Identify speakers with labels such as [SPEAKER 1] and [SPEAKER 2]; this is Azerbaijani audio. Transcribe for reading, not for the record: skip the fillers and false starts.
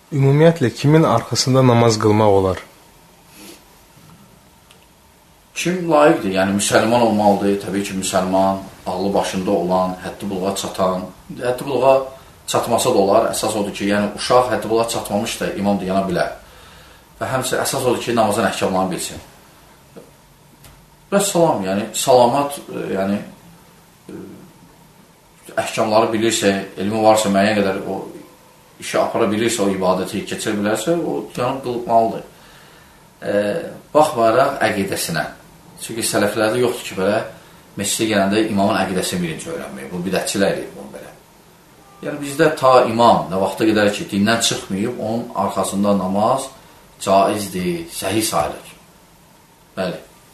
[SPEAKER 1] Ümumiyyətlə, kimin arxasında namaz qılmaq olar?
[SPEAKER 2] Kim layiqdir? Yəni, müsəlman olmalıdır. Təbii ki, müsəlman, ağlı başında olan, həddi buluğa çatan. Həddi buluğa çatmasa da olar. Əsas odur ki, yəni uşaq həddi buluğa çatmamış da imam deyana bilər. Və həmçə əsas odur ki, namazın əhkamlarını bilsin. Və salam, yəni salamat, yəni əhkamları bilirsə, elmi varsa, müəyyən qədər o işi apara bilirsə, o ibadəti keçir bilərsə, o yanıb qılmalıdır. Baxmayaraq əqidəsinə. Çünki sələflərdə yoxdur ki, belə məscidə gələndə imamın əqidəsini birinci öyrənmək. Bu bidətçilər edib bunu belə. Yəni bizdə ta imam nə vaxta qədər ki, dindən çıxmayıb, onun arxasında namaz caizdir, səhih sayılır. Bəli.